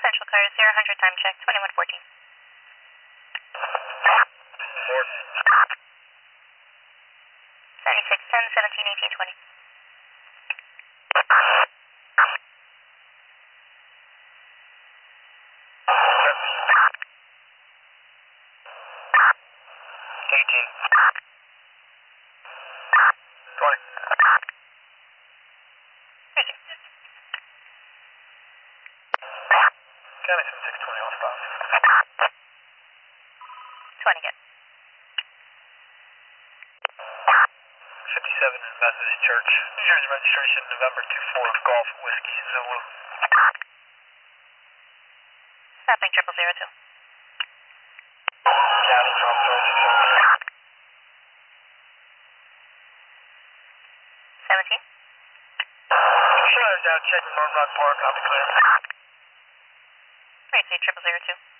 Central car 0-100 time check 2114. Ford. 76 10 17 18 20. 18. 20. County 7620, all stop. 20 again. 57 in Methodist Church, New Jersey registration, November 24 Golf Whiskey Zulu. Stopping 0002. County Trump 17. Sure, down checking Lone Rock Park, I'll be clear. Race 8002.